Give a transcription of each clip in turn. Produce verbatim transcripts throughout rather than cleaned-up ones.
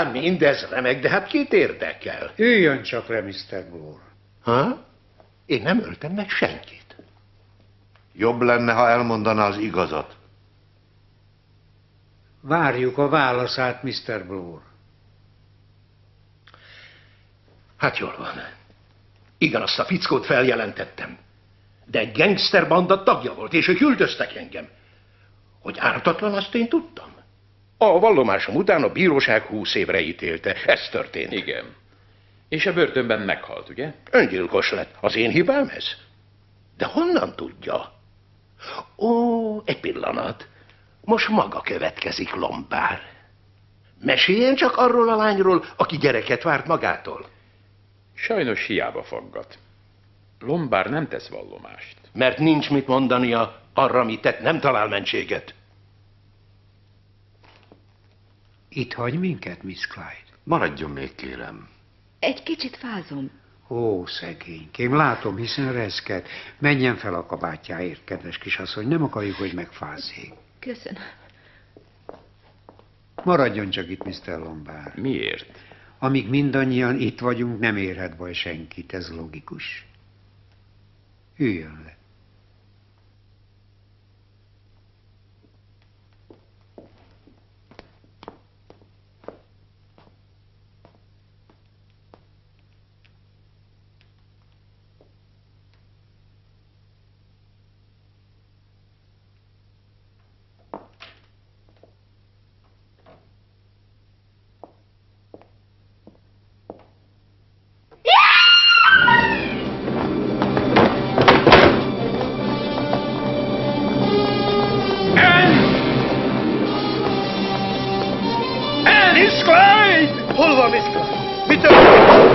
mindez remek, de hát kit érdekel? Üljön csak le, miszter Bloor. Ha? Én nem öltem meg senkit. Jobb lenne, ha elmondaná az igazat. Várjuk a válaszát, miszter Bloor. Hát jól van. Igen, azt a fickót feljelentettem. De egy gangsterbanda tagja volt, és ők üldöztek engem. Hogy ártatlan, azt én tudtam. A vallomásom után a bíróság húsz évre ítélte. Ez történt. Igen. És a börtönben meghalt, ugye? Öngyilkos lett. Az én hibám ez? De honnan tudja? Ó, egy pillanat. Most maga következik, Lombard. Meséljen csak arról a lányról, aki gyereket várt magától. Sajnos hiába faggat. Lombard nem tesz vallomást. Mert nincs mit mondania, arra, amit tett, nem talál mentséget. Itt hagy minket, Miss Clyde? Maradjon még, kérem. Egy kicsit fázom. Ó, szegénykém, látom, hiszen reszket. Menjen fel a kabátjáért, kedves kisasszony, nem akarjuk, hogy megfázzék. Köszönöm. Maradjon csak itt, miszter Lombard. Miért? Amíg mindannyian itt vagyunk, nem érhet baj senkit, ez logikus. Üljön le. Miss Clyde! Hol van Miss Clyde? Mi történt?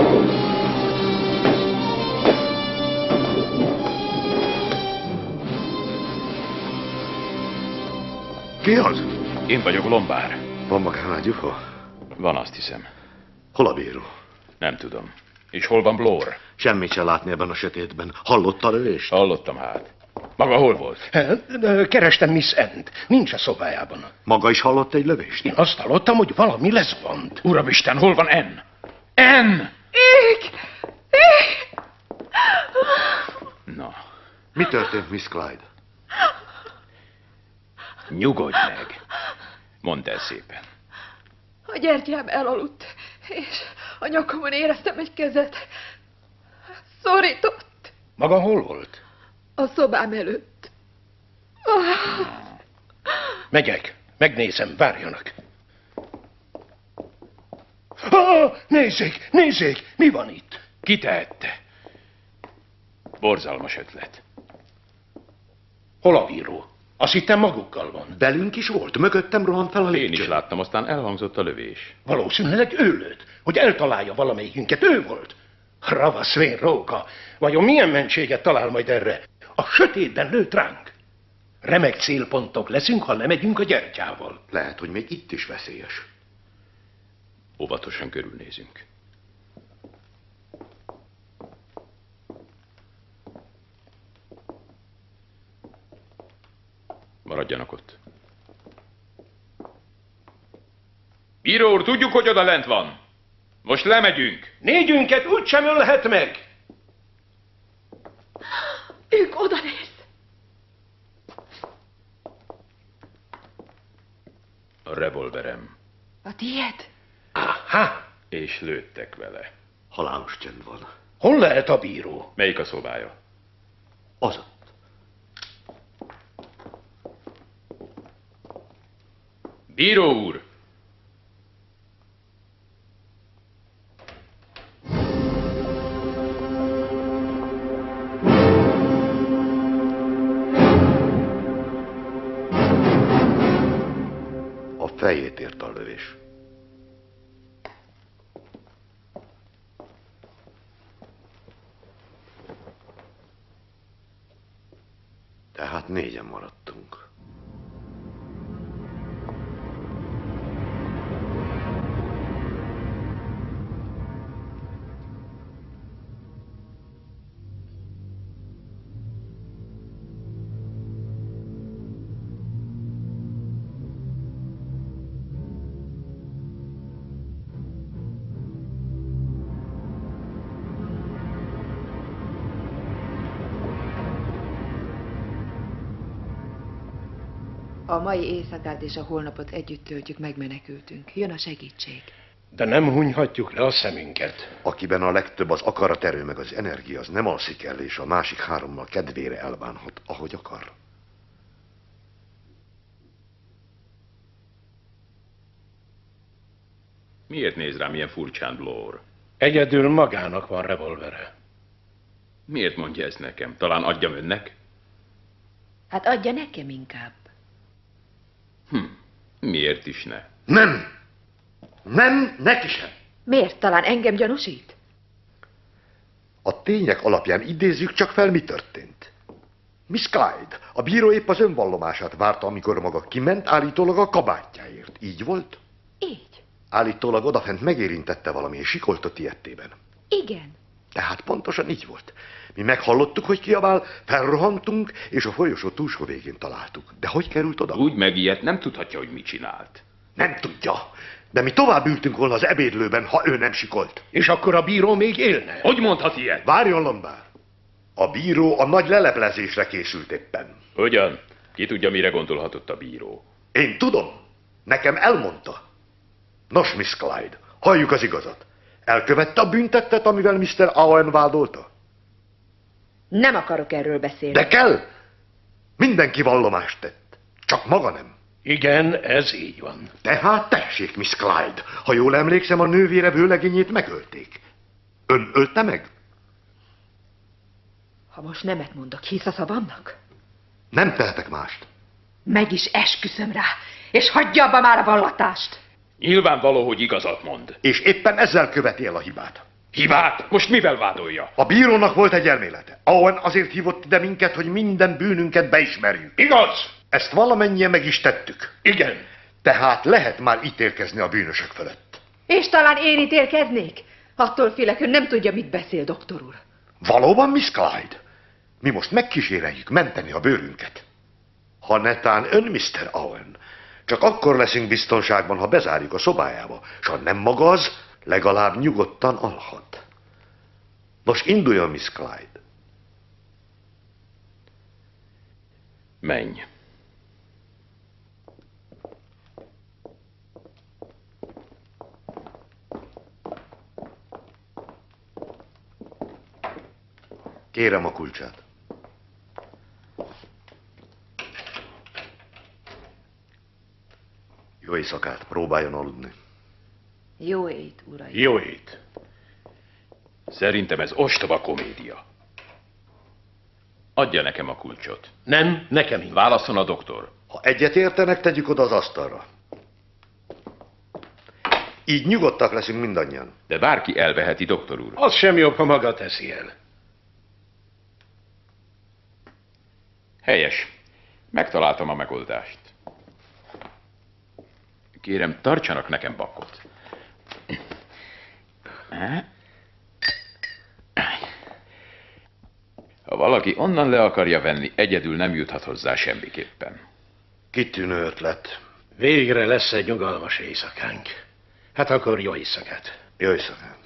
Ki az? Én vagyok Lombard. Van magánál gyufa? Van, azt hiszem. Hol a bíró? Nem tudom. És hol van Bloor? Semmit se látni ebben a sötétben. Hallotta a lövést? Hallottam hát. Maga hol volt? Kerestem Miss End. Nincs a szobájában. Maga is hallott egy lövést? Én azt hallottam, hogy valami lezvont. Uramisten, hol van Ann? Ann! Ég! Ég! Na, Mi történt, Miss Clyde? nyugodj meg. Mondd el szépen. A gyertyám elaludt, és a nyakamon éreztem egy kezet. Szorított. Maga hol volt? A szobám előtt. Megyek, megnézem, várjanak. Ah, nézzék, nézzék, mi van itt? Ki tehette? Borzalmas ötlet. Hol a bíró? Azt hittem magukkal van. Belünk is volt, mögöttem rohan fel a Én lépcsőn. is láttam, aztán elhangzott a lövés. Valószínűleg ő lőtt, hogy eltalálja valamelyikünket, ő volt. Ravasz vén róka. Vajon milyen mentséget talál majd erre? A sötétben lőtt ránk. Remek célpontok leszünk, ha lemegyünk a gyertyával. Lehet, hogy még itt is veszélyes. Óvatosan körülnézünk. Maradjanak ott. Bíró úr, tudjuk, hogy oda lent van. Most lemegyünk. Négyünket úgysem ölhet meg. Ők oda néz. A revolverem. A tiéd? Aha. És lőttek vele. Halálos csend van. Hol lehet a bíró? Melyik a szobája? Az ott. Bíró úr! A fejét ért a lövés. Tehát négyen maradtunk. A mai éjszakát és a holnapot együtt töltjük, megmenekültünk. Jön a segítség. De nem hunyhatjuk le a szemünket. Akiben a legtöbb az akaraterő meg az energia, az nem alszik el, és a másik hárommal kedvére elbánhat, ahogy akar. Miért néz rám ilyen furcsán, Blore? Egyedül magának van revolvere. Miért mondja ezt nekem? Talán adjam önnek? Hát adja nekem inkább. Hm, miért is ne? Nem! Nem, neki sem! Miért? Talán engem gyanúsít? A tények alapján idézzük csak fel, mi történt. Miss Clyde, a bíró épp az önvallomását várta, amikor maga kiment, állítólag a kabátjáért. Így volt? Így. Állítólag odafent megérintette valami, és sikoltott ilyettében. Igen. Tehát pontosan így volt. Mi meghallottuk, hogy kiabál, felrohantunk, és a folyosó túlsó végén találtuk. De hogy került oda? Úgy megijedt, nem tudhatja, hogy mit csinált. Nem tudja. De mi tovább ültünk volna az ebédlőben, ha ő nem sikolt. És akkor a bíró még élne. Hogy mondhat ilyet? Várjon, Lombard! A bíró a nagy leleplezésre készült éppen. Hogyan? Ki tudja, mire gondolhatott a bíró? Én tudom. Nekem elmondta. Nos, Miss Clyde, halljuk az igazat. Elkövette a büntettet, amivel miszter Owen vádolta? Nem akarok erről beszélni. De kell! Mindenki vallomást tett. Csak maga nem. Igen, ez így van. Tehát tessék, Miss Clyde, ha jól emlékszem, a nővére vőlegényét megölték. Ön ölte meg? Ha most nemet mondok, hisz a szavamnak? Nem tehetek mást. Meg is esküszöm rá, és hagyja abba már a vallatást. Nyilvánvaló, hogy igazat mond. És éppen ezzel követi el a hibát. Hibát? Most mivel vádolja? A bírónak volt egy elmélete. Owen azért hívott ide minket, hogy minden bűnünket beismerjük. Igaz? Ezt valamennyien meg is tettük. Igen. Tehát lehet már ítélkezni a bűnösök fölött. És talán én ítélkeznék? Attól félek, ön nem tudja, mit beszél, doktor úr. Valóban, Miss Clyde? Mi most megkíséreljük menteni a bőrünket. Ha netán ön, miszter Owen, csak akkor leszünk biztonságban, ha bezárjuk a szobájába, s ha nem maga az, legalább nyugodtan alhat. Nos, induljon, Miss Clyde. Menj. Kérem a kulcsát. Jó éjszakát, próbáljon aludni. Jó ét, uraim. Jó ét. Szerintem ez ostoba komédia. Adja nekem a kulcsot. Nem, nekem inkább. Válasszon a doktor. Ha egyet értenek, tegyük oda az asztalra. Így nyugodtak leszünk mindannyian. De bárki elveheti, doktor úr. Az sem jobb, ha maga teszi el. Helyes. Megtaláltam a megoldást. Kérem, tartsanak nekem bakkot. Ha valaki onnan le akarja venni, egyedül nem juthat hozzá semmiképpen. Kitűnő ötlet. Végre lesz egy nyugalmas éjszakánk. Hát akkor jó éjszakát. Jó éjszakát.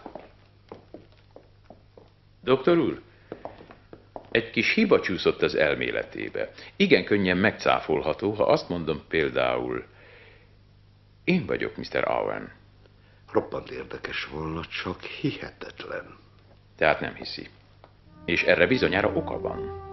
Doktor úr, egy kis hiba csúszott az elméletébe. Igen könnyen megcáfolható, ha azt mondom például, én vagyok miszter Owen. Roppant érdekes volna, csak hihetetlen. Tehát nem hiszi. És erre bizonyára oka van.